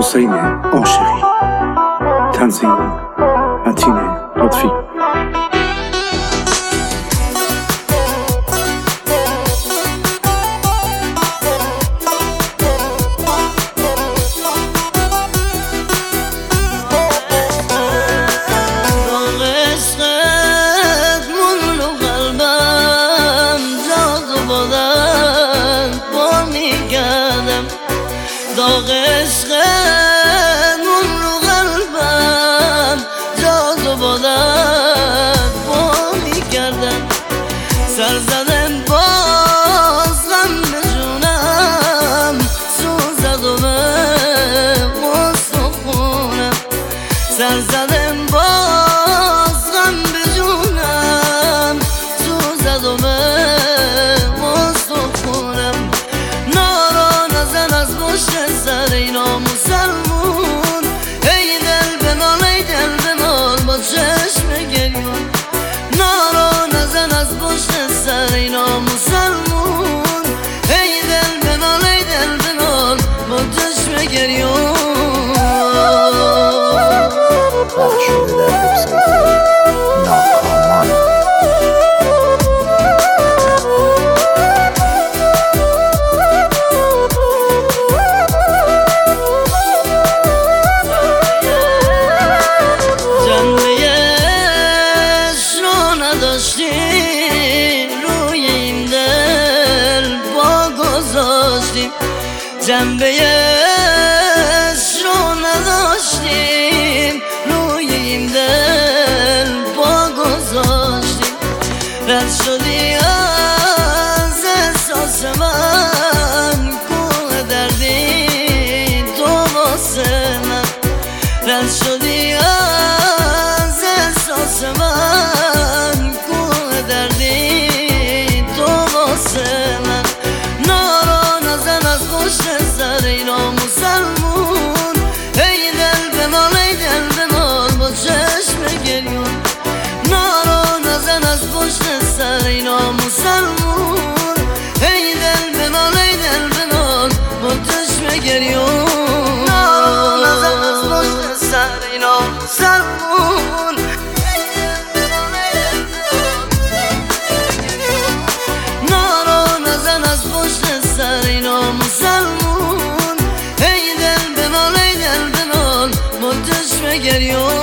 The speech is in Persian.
حسین عاشقی. تنظیم متین لطفی. داغ عشقت مون رو قلبم جاز و بادت با میکردم. سر زدم باز غم به جونم، سوزد و به مستخونم. سر زدم باز غم به جونم، سوزد و به مستخونم. سر اینا مسلمون، ای دل بنال ای دل بنال با چشم گریون. نارا نزن از پشت سر اینا مسلمون، ای دل بنال ای دل بنال با چشم گریون. بخشوده در وبسایت ناکامان. جنبه عشق رو نداشتیم، روی این دل پا گذاشتیم. رد شدی از احساس من، کوه دردی تو واسه من. رد شدی از احساس من، کوه دردی تو واسه من. سر اینا مسلمون، ای دل بنال ای دل بنال با چشم گریون. نارا نزن از پشت سر اینا مسلمون، ای دل بنال ای دل بنال با چشم گریون. نارا نزن از پشت سر اینا مسلمون، ای دل بنال ای دل بنال. نارا نزن از پشت سر اینا مسلمون، ای دل بنال ای دل بنال با چشم گریون.